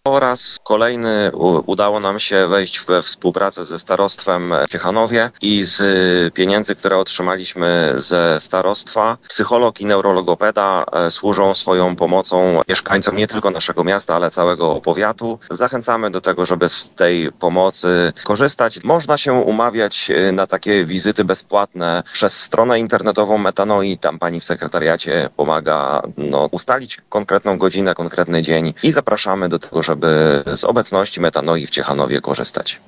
Po raz kolejny udało nam się wejść we współpracę ze starostwem w Ciechanowie i z pieniędzy, które otrzymaliśmy ze starostwa, psycholog i neurologopeda służą swoją pomocą mieszkańcom nie tylko naszego miasta, ale całego powiatu. Zachęcamy do tego, żeby z tej pomocy korzystać. Można się umawiać na takie wizyty bezpłatne przez stronę internetową Metanoi. Tam pani w sekretariacie pomaga ustalić konkretną godzinę, konkretny dzień i zapraszamy do tego, żeby z obecności Metanoi w Ciechanowie korzystać.